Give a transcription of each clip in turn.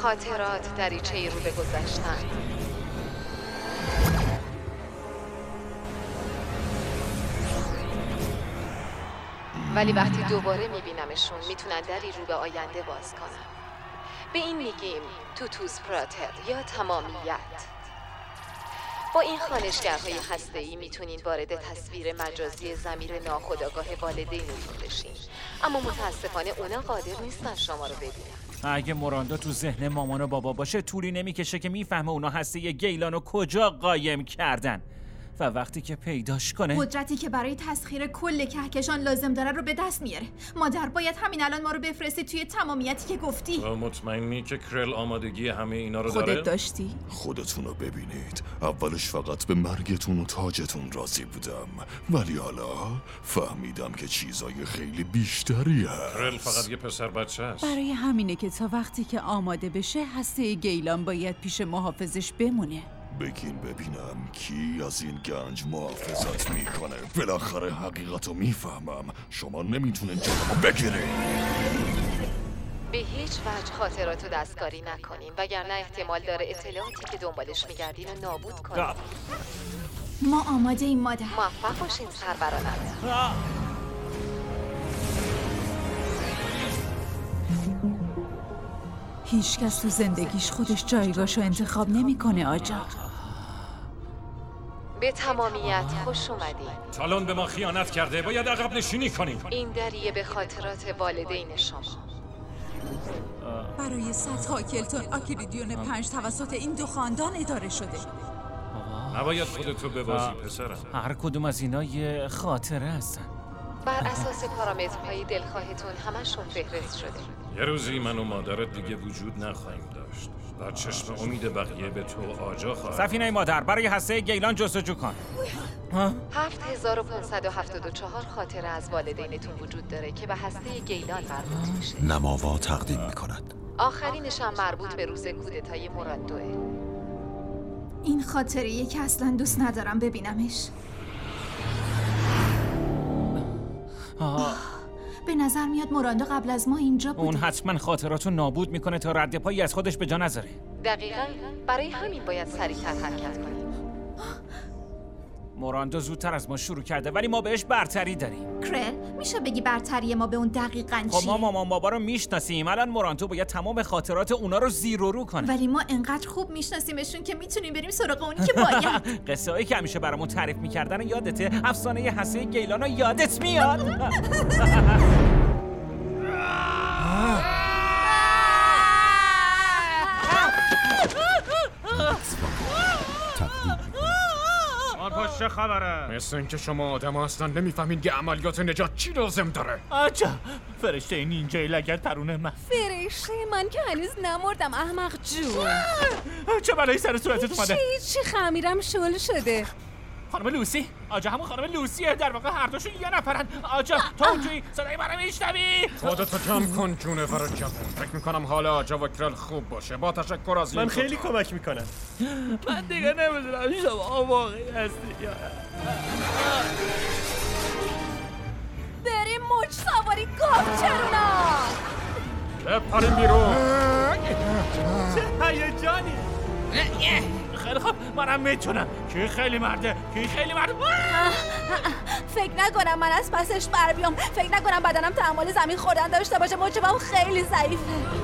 خاطرات دریچه‌ای رو به گذشتن. ولی وقتی دوباره میبینمشون میتونن دری رو به آینده باز کنن. به این میگیم توتوس پراتر یا تمامیت. با این خانشگرهای هسته‌ای میتونین وارد تصویر مجازی ضمیر ناخودآگاه والدینتون بشین، اما متاسفانه اونا قادر نیستن شما رو ببینن. اگه موراندا تو ذهن مامان و بابا باشه طولی نمیکشه که میفهمه اونا هسته گیلان رو کجا قایم کردن و وقتی که پیداش کنه قدرتی که برای تسخیر کل کهکشان لازم داره رو به دست میاره. مادر باید همین الان ما رو بفرستی توی تمامیتی که گفتی. مطمئنی که کرل آمادگی همه اینا رو داره؟ خودت داشتی؟ خودتون رو ببینید. اولش فقط به مرگتون و تاجتون راضی بودم، ولی حالا فهمیدم که چیزای خیلی بیشتری هست. کرل فقط یه پسر بچه است. برای همینه که تا وقتی که آماده بشه هسته گیلان باید پیش محافظش بمونه. بگین ببینم کی از این گنج محافظت میکنه. بالاخره حقیقتو میفهمم. شما نمیتونین جلومو بگیرین. به هیچ وجه خاطراتو دستکاری نکنین وگرنه احتمال داره اطلاعاتی که دنبالش میگردین رو نابود کنین. ما آماده این مادر. موفق باشین سرورانم. هیچ کس تو زندگیش خودش جایگاهشو انتخاب نمیکنه آجا. به تمامیت خوش اومدین. تالون به ما خیانت کرده، باید عقب نشینی کنیم. این دریه به خاطرات والدین شما. برای صدها کلتون آکریدیون 5 توسط این دو خاندان اداره شده. نباید خودتو ببازی پسرم. هر کدوم از اینا یه خاطره هستن. بر اساس پارامترهای دلخواهتون همشون فهرست شده. یه روزی من و مادرت دیگه وجود نخواهیم داشت. در چشم امید بقیه به تو آجا خواهد. سفینه مادر برای هسته گیلان جستجو کن. 7574 خاطره از والدینتون وجود داره که به هسته گیلان مربوط میشه. نماوا تقدیم میکند. آخرینش هم مربوط به روز کودتای موراندوه. این خاطریه که اصلا دوست ندارم ببینمش. به نظر میاد موراندو قبل از ما اینجا بوده. اون حتما خاطراتو نابود میکنه تا رد پایی از خودش به جا نذاره. دقیقاً برای همین باید سریعتر حرکت کنیم. موراندو زودتر از ما شروع کرده ولی ما بهش برتری داریم. کرل میشه بگی برتری ما به اون دقیقاً چیه؟ خب ما مامان بابا رو میشناسیم. الان موراندو باید تمام خاطرات اونا رو زیر و رو کنه. ولی ما انقدر خوب میشناسیمشون که میتونیم بریم سراغ اونی که باید. قصه هایی که همیشه برامون تعریف میکردن یادته؟ افسانه هسته گیلان رو یادت میاد؟ چه خبره؟ مثل اینکه شما آدم اصلا نمیفهمین که عملیات نجات چی لازم داره. آجا فرشته نینجای لگد پرونه من. فرشته من که هنوز نمردم احمق جون. چه بلایی سر صورتت اومده؟ چی خمیرم شل شده. خانم لوسی؟ آجا همون خانم لوسیه. در واقع هر دوشون یه نفرن. آجا تو اونجوری صدای منو میشنوی؟ خودتو کم کن جونور جوون. فکر میکنم حال آجا و کرل خوب باشه. با تشکر از این من خیلی کمک میکنم. من دیگه نمیدونم شما واقعی هستی یا بریم موج سواری گاف چرونا. بپریم بیرون. چه هیجانی. خیلی خوب منم میتونم. کی خیلی مرده؟ کی خیلی مرده؟ فکر نکنم من از پسش بر بیام. فکر نکنم بدنم تحمل زمین خوردن داشته باشه. موجبم خیلی ضعیفه.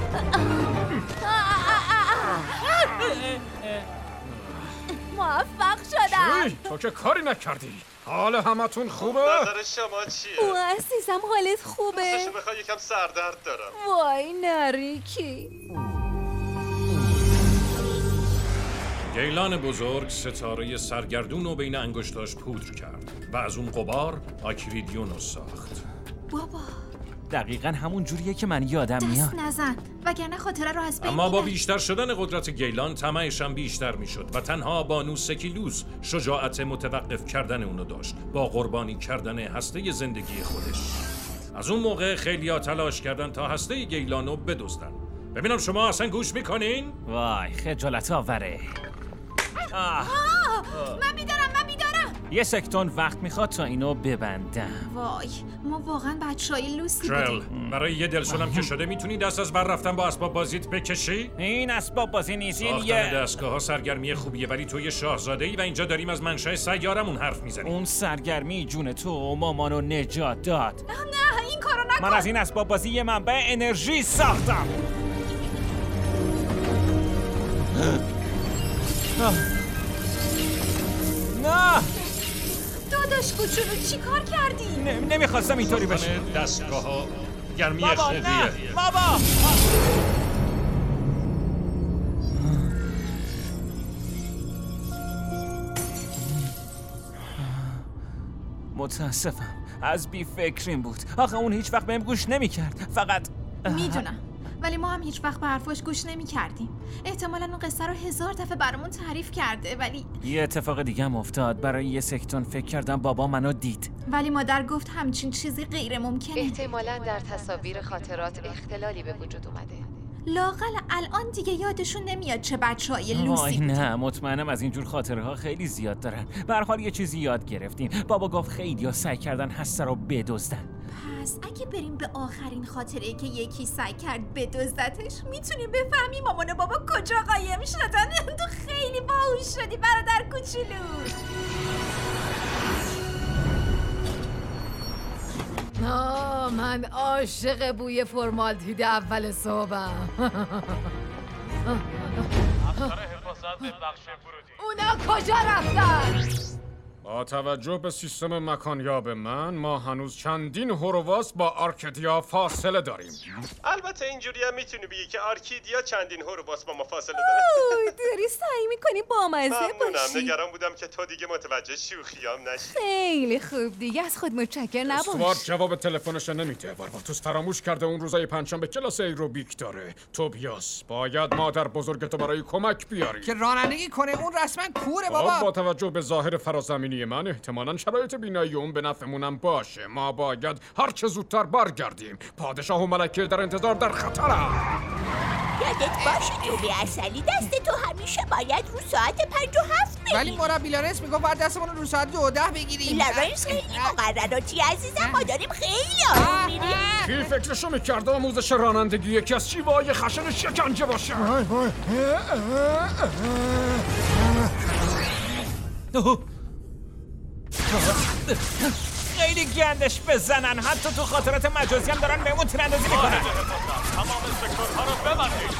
موفق شدم. چی؟ تو که کاری نکردی. حال همتون خوبه؟ نظر شما چیه؟ او عزیزم حالت خوبه؟ راستشو بخوای یکم سردرد دارم. وای نریکی. گیلان بزرگ ستاره سرگردون رو بین انگشتاش پودر کرد و از اون غبار آکریدیون رو ساخت. بابا دقیقاً همون جوریه که من یادم میاد. دست نزن وگرنه خاطره رو از بین اما با میبری. بیشتر شدن قدرت گیلان طمعش هم بیشتر میشد و تنها بانو سکیلوس شجاعت متوقف کردن اونو داشت با قربانی کردن هسته زندگی خودش. از اون موقع خیلیا تلاش کردن تا هسته گیلانو بدزدن. ببینم شما اصلا گوش میکنین؟ وای خجالت آوره. من بیدارم یه سکتون وقت میخواد تا اینو ببندم. وای، ما واقعا بچه‌های لوسی جل، بودیم. برای یه دلشونم که شده میتونی دست از بر رفتن با اسباب بازیت بکشی؟ این اسباب بازی نیست، این ساختن یه دستگاه ها سرگرمی خوبیه، ولی تو یه شاهزاده‌ای و اینجا داریم از منشأ سیارمون حرف میزنیم. اون سرگرمی جون تو و مامانو نجات داد. نه این کارو نکن. من از این اسباب بازی یه منبع انرژی ساختم. نه داداش کوچولو چی کار کردی؟ نمیخواستم اینطوری بشه. دستگاه ها گرمی بابا نه اخلیقیه. بابا. متاسفم، از بی فکریم بود. آخه اون هیچ وقت بهم گوش نمیکرد. فقط میدونم، ولی ما هم هیچ وقت به حرفاش گوش نمی کردیم. احتمالاً اون قصه رو 1000 دفعه برامون تعریف کرده، ولی یه اتفاق دیگه هم افتاد. برای یه سکتون فکر کردم بابا منو دید. ولی مادر گفت همچین چیزی غیر ممکنه. احتمالاً در تصاویر خاطرات اختلالی به وجود اومده. لااقل الان دیگه یادشون نمیاد چه بچه‌های وای لوسی بودیم. نه، مطمئنم از اینجور خاطره ها خیلی زیاد دارن. به هر حال یه چیزی یاد گرفتیم. بابا گفت خیلی‌ها سعی کردن هسته رو بدزدن. پس اگه بریم به آخرین خاطره‌ای که یکی سعی کرد بدزدتش، میتونیم بفهمیم مامان و بابا کجا قایم شدن. تو خیلی باهوش شدی برادر کوچولو. من عاشق بوی فرمالدهید اول صبحم. اونا کجا رفتن؟ با توجه به سیستم مکانیاب من، ما هنوز چندین هورواس با آرکیدیا فاصله داریم. البته اینجوری هم میتونی بگی که آرکیدیا چندین هورواس با ما فاصله داره. داری سعی میکنی با مزه ممنونم، باشی. نگران بودم که تو دیگه متوجه شوخیام نشی. خیلی خوب، دیگه از خود متشکر استوارت نباش. جواب تلفنش نمیده. بارباتوس فراموش کرده اون روزای پنجشنبه کلاس ایروبیک داره. توبیاس، باید مادر بزرگتو برای کمک بیاری. که رانندگی کنه. اون رسما کوره با بابا. توجه به ظاهر فرازمینی من، احتمالاً شرایط بینایی اون به نفعمونم باشه. ما باید هر چه زودتر برگردیم. پادشاه و ملکه در انتظار در خطرم. یادت باشه تو به اصلی دست تو همیشه باید رو ساعت 5:07 بگیری. ولی مربی لارنس میگفت باید دستمون رو ساعت 2:10 بگیریم. لارنس خیلی مقرراتی عزیزم، ما داریم خیلی آروم میریم. کی فکرشو میکرده آموزش رانندگی یکی از شیوه‌های خشن شکنجه باشه؟ خیلی گندش بزنن. حتی تو خاطرات مجازی هم دارن بهمون تیراندازی میکنن. تمام سکتورها رو ببندید.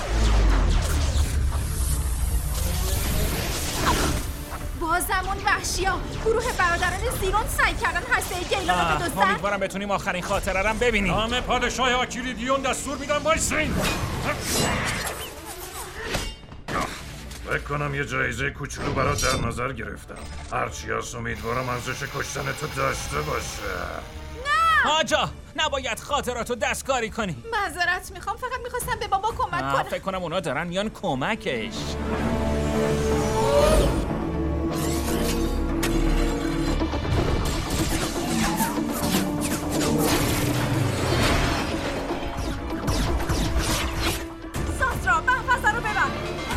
بازمون وحشیا، گروه برادران زیرون سعی کردن هسته گیلان رو بدزدن. امیدوارم بتونیم آخرین خاطره رو ببینیم. نام پادشاه آکریدیون دستور میدم وایسین. فکر کنم یه جایزه کوچولو برات در نظر گرفتم. هرچی هست امیدوارم ارزش کشتن تو داشته باشه. آجا، نباید خاطراتو دستکاری کنی. معذرت میخوام، فقط میخواستم به بابا کمک کنم. فکر کنم اونا دارن میان کمکش. ساسرا، محفظه رو ببر.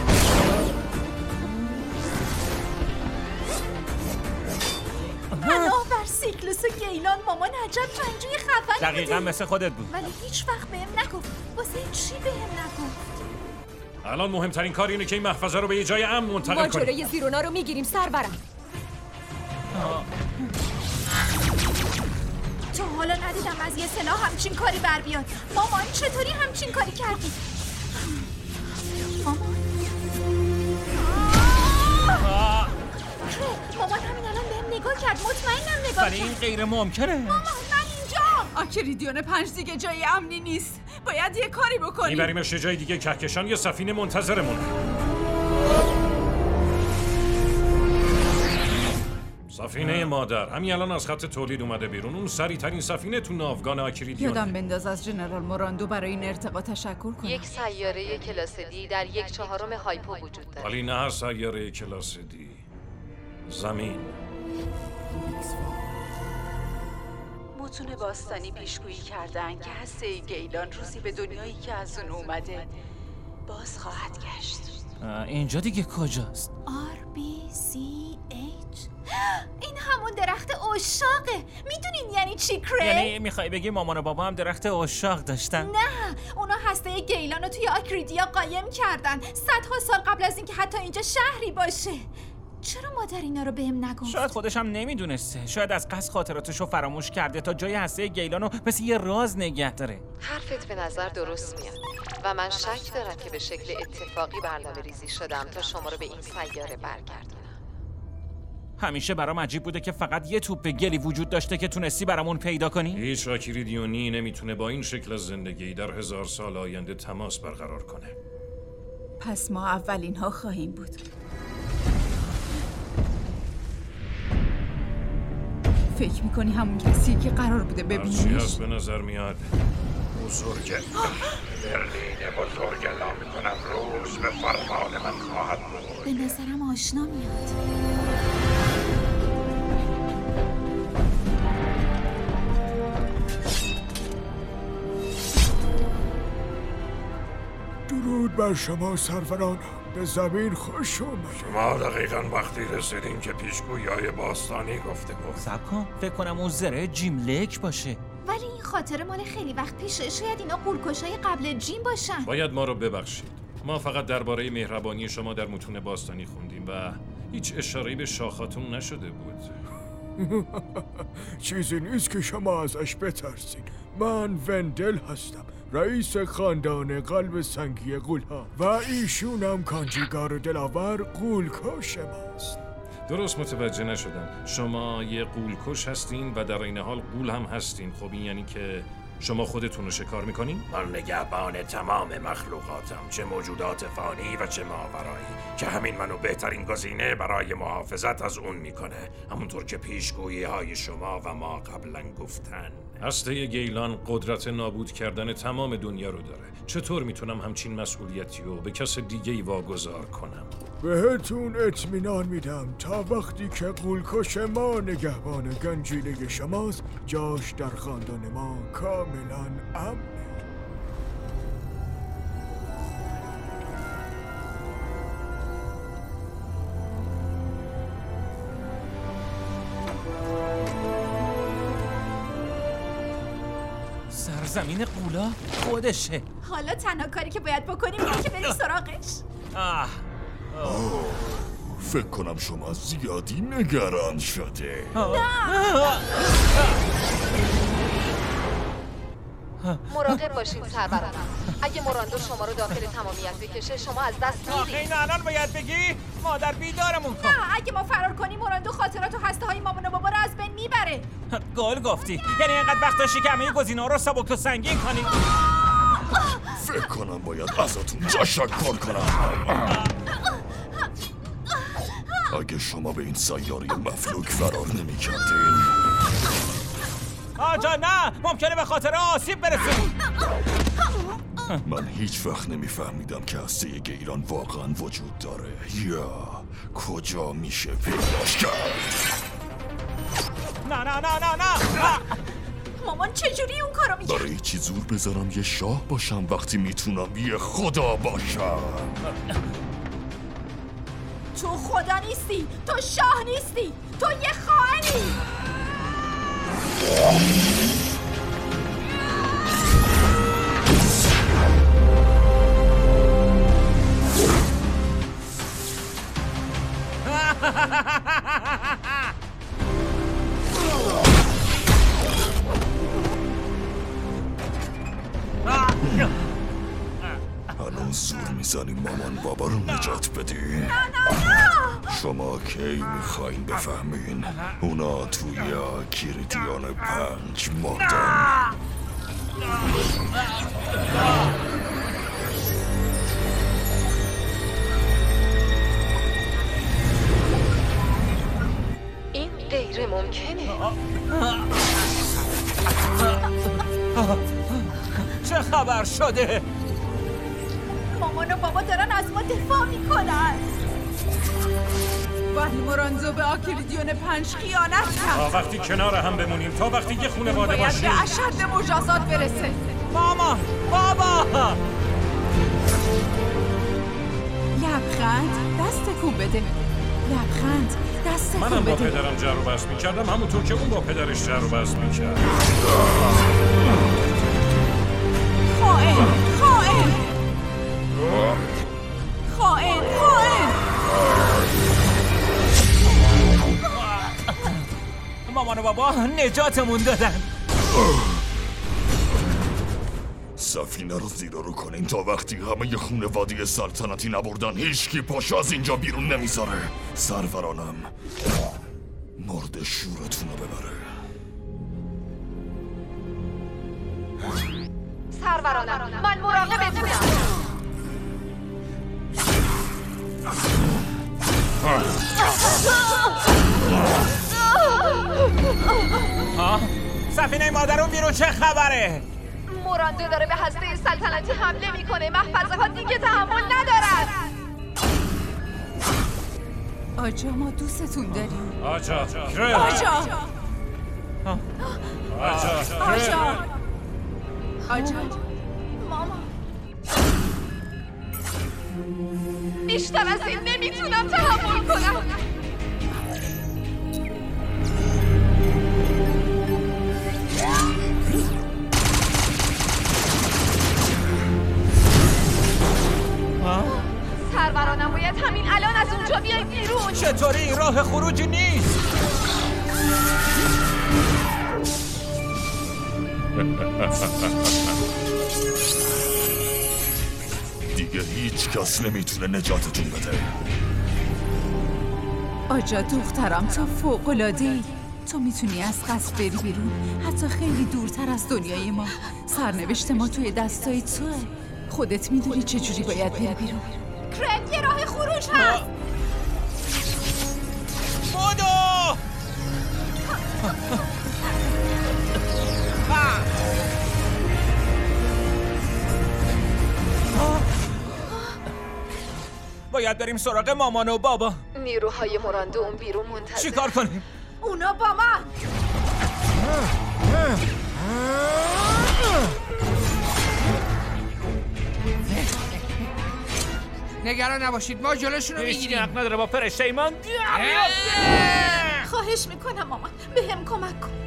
پناه بر سیکلوس و گیلان، مامان عجب جنگجوی خفنی دقیقا مثل خودت بود. ولی هیچ وقت بهم نگفت. واسه چی بهم نگفت؟ الان مهمترین کار اینه که این محفظه رو به یه جای امن منتقل ما کنیم. جلوی زیرونا رو میگیریم سرورم. تا حالا ندیدم از یه سلاح همچین کاری بر بیاد. مامان چطوری همچین کاری کردی؟ مامان مامان همین الان بهم نگاه کرد. مطمئنم نگاه کرد. ولی این غیر ممکنه. مامان من اینجا. آکریدیون 5 دیگه جای امنی نیست. باید یه کاری بکنیم. میبریمش یه جای دیگه. کهکشان یا سفینه منتظرمون. سفینه مادر همین الان از خط تولید اومده بیرون. اون سریع ترین سفینه تو ناوگان آکریدیون. یادم بنداز از جنرال موراندو برای این ارتقا تشکر کنم. یک سیاره کلاس دی در 1/4 هایپو وجود داره. ولی نه هر سیاره کلاس دی. زمین. متون باستانی پیشگویی کردن که هسته گیلان روزی به دنیایی که از اون اومده باز خواهد گشت. اینجا دیگه کجاست؟ RBCH این همون درخت عشاقه. میدونین یعنی چی کره؟ یعنی میخوای بگی مامان و بابا هم درخت عشاق داشتن؟ نه، اونا هسته گیلان رو توی آکریدیا قایم کردن صدها سال قبل از اینکه حتی اینجا شهری باشه. چرا مادر اینا رو بهم نگفت؟ شاید خودش هم نمیدونسته. شاید از قصد خاطراتشو فراموش کرده تا جای هسته گیلان رو مثل یه راز نگه داره. حرفت به نظر درست میاد و من شک دارم که به شکل اتفاقی برنامه ریزی شدم تا شما رو به این سیاره برگردونم. همیشه برام عجیب بوده که فقط یه توپ گلی وجود داشته که تونستی برامون پیدا کنی؟ هیچ آکریدیونی نمیتونه با این شکل از زندگی در 1000 سال آینده تماس برقرار کنه. پس ما اولین ها خواهیم بود. فکر میکنی همون کسی که قرار بوده ببینیش؟ هرچی هست به نظر میاد بزرگه. برلین بزرگ اعلام میکنم روز به فرمان من خواهد بود. به نظرم آشنا میاد. درود بر شما سروران، به زمین خوش اومد. شما دقیقاً وقتی رسیدین که پیشگویای باستانی گفته بود. صبر کن، فکر کنم اون زره جیم لک باشه. ولی این خاطره مال خیلی وقت پیشه. شاید اینا قولکشای قبل جیم باشن. باید ما رو ببخشید. ما فقط درباره مهربانی شما در متون باستانی خوندیم و هیچ اشاره‌ای به شاخاتون نشده بود. چیزی نیست که شما ازش بترسین. من وندل هستم، رئیس خاندان قلب سنگی غول‌ها و ایشونم کانجیگار دلاور غول‌کش ماست. درست متوجه نشدم. شما یه غول‌کش هستین و در این حال غول هم هستین. خب این یعنی که شما خودتون رو شکار میکنین؟ من نگهبان تمام مخلوقاتم، چه موجودات فانی و چه ماورایی، که همین منو بهترین گزینه برای محافظت از اون میکنه، همونطور که پیشگویی های شما و ما قبلا گفتن. هسته گیلان قدرت نابود کردن تمام دنیا رو داره. چطور میتونم همچین مسئولیتی رو به کس دیگه‌ای واگذار کنم؟ بهتون اطمینان میدم تا وقتی که غول‌کش ما نگهبان گنجینه شماست، جاش در خاندان ما کاملا امنه. سرزمین غولا خودشه. حالا تنها کاری که باید بکنیم اینه که بریم سراغش. فکر کنم شما زیادی نگران شده. مراقب باشین سروران. اگه موراندو شما رو داخل تمامیت بکشه شما از دست میدید. این الان باید بگی مادر بیدارمون کن. نه، اگه ما فرار کنیم موراندو خاطرات و هسته های مامان و بابا رو از بین میبره. گل گفتی. یعنی اینقدر وقت داشتی که همه گزینه‌ها رو سبک و سنگین کنی؟ فکر کنم باید ازتون تشکر کنم. اگه شما به این سیاره مفلوک فرار نمی کردین. آجا نه، ممکنه به خاطر آسیب برسیم. من هیچ وقت نمیفهمیدم که هسته گیلان واقعا وجود داره یا کجا میشه پیداش کرد. نه. مامان چجوری اون کارو میکنه؟ برای چی زور بذارم یه شاه باشم وقتی میتونم یه خدا باشم؟ تو خدا نیستی، تو شاه نیستی، تو یه خائنی. هنوز زور میزنی مامان بابا رو نجات بدین؟ نه. شما کی میخواین بفهمین؟ اونا توی کیریدیان 5 مردن. این غیر ممکنه. چه خبر شده؟ مامان و بابا دارن از ما دفاع میکنن. ولی موراندو به آکریدیون 5 خیانت کرد. تا وقتی کنار هم بمونیم، تا وقتی یه خانواده باشیم. باید به اشد مجازات برسه. مامان، بابا. لبخند دست تکون بده. لبخند دست تکون بده. منم با پدرم جر و بحث می‌کردم همونطور که اون با پدرش جر و بحث می‌کرد. خائن خائن خائن خائن. مامان و بابا نجاتمون دادن. سفینه رو زیر رو کنین تا وقتی همه خونواده سلطنتی نبردن هیچکی پاشو از اینجا بیرون نمیذاره. سرورانم مرد شورتون رو ببره. سرورانم من مراقبتونم. سفینه مادرون بیرون چه خبره؟ موراندو داره به هسته سلطنتی حمله میکنه. محفظه ها دیگه تحمل ندارن. آجا ما دوستتون داریم. آجا آجا آجا آجا ماما بیشتر از این نمیتونم تحمل کنم. سرورانم باید همین الان از اونجا بیای بیرون. چطوری؟ راه خروجی نیست. دیگه هیچ کس نمیتونه نجاتتون بده. آجا دخترم تو فوق‌العاده‌ای. تو میتونی از قصر بری بیرون، حتی خیلی دورتر از دنیای ما. سرنوشت ما توی دستای توه. خودت میدونی چجوری باید بری بیرون. کرل یه راه خروج هست. بودو! باید بریم سراغ مامان و بابا. نیروهای موراندو اون بیرون منتظر. چی کار کنیم؟ اونا با من. نگران نباشید ما جلوشون رو میگیریم. حق نداره با فرشته ایمان. خواهش میکنم مامان بهم کمک کن.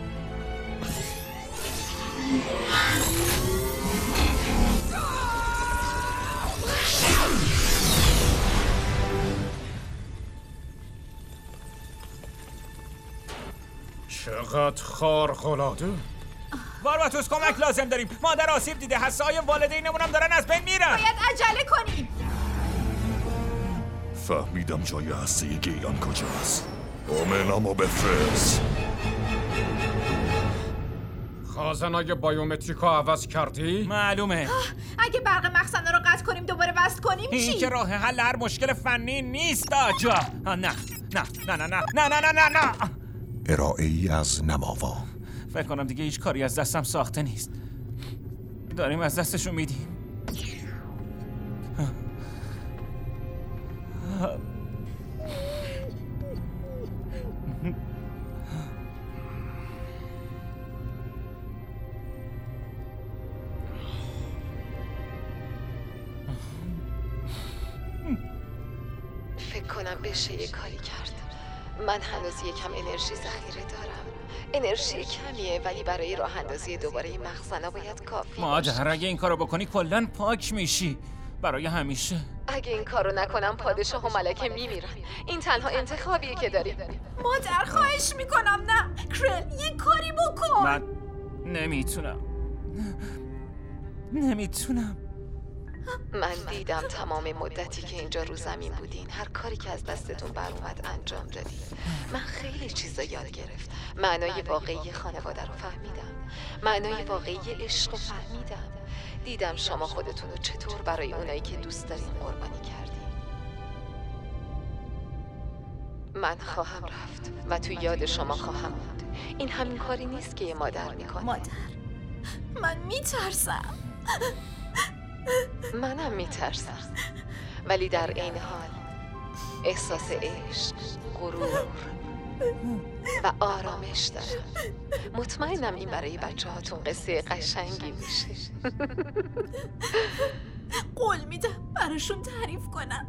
چقدر خارق‌العاده. بارباتوس کمک لازم داریم. مادر آسیب دیده. حسای والدینمون هم دارن از بین میرن. باید عجله کنیم. فهمیدم جای هسته گیلان کجاست. اومنامو بفرست. خازنای بایومتریکا عوض کردی؟ معلومه. اگه برق مخزن رو قطع کنیم دوباره وصل کنیم چی؟ این که راه حل هر مشکل فنی نیست آجا. نه نه نه نه نه نه نه نه نه نه. ارائه ای از نماوا. فکر کنم دیگه هیچ کاری از دستم ساخته نیست. داریم از دستشون میدیم. فکر کنم بشه یه کاری کرد. من هنوز یکم انرژی ذخیره دارم. انرژی کمیه ولی برای راه اندازی دوباره مخزن‌ها باید کافی ماجر اگه این کارو بکنی کلاً پاک میشی برای همیشه. اگه این کارو نکنم پادشاه و ملکه میمیرن. این تنها انتخابیه که داریم. مادر خواهش میکنم نه. کرل یه کاری بکن. من نمیتونم. من دیدم تمام مدتی که اینجا رو زمین بودین هر کاری که از دستتون بر اومد انجام دادین. من خیلی چیزا یاد گرفتم. معنای واقعی خانواده رو فهمیدم. معنای واقعی عشق رو فهمیدم. دیدم شما خودتون رو چطور برای اونایی که دوست دارین قربانی کردین. من خواهم رفت و تو یاد شما خواهم بود. این همین کاری نیست که یه مادر میکنه. مادر من میترسم. منم میترسم ولی در عین حال احساس عشق، غرور و آرامش دارم. مطمئنم این برای بچه هاتون قصه قشنگی میشه. قول میدم براشون تعریف کنم.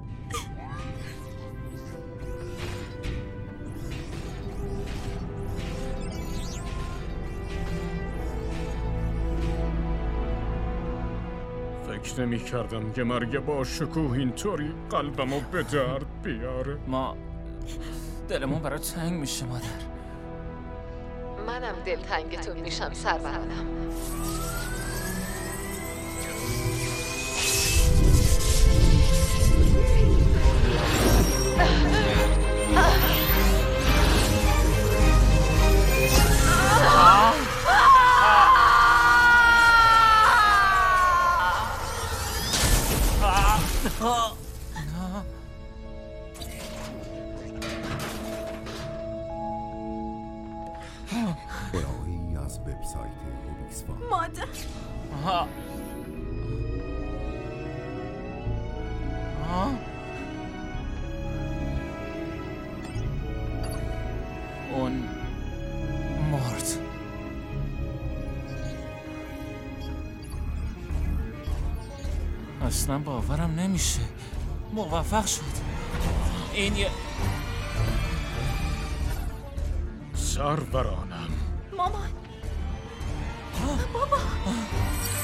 فکر نمی کردم که مرگ با شکوه اینطوری قلبمو به درد بیاره. ما دلمون برای تنگ میشه مادر. منم دلتنگتون میشم سرورانم. ارائه‌ای از وبسایت هوبیکسفان. مادر اون مرد. اصلا باورم نمیشه. موفق شد. این یه سرورانم. مامان بابا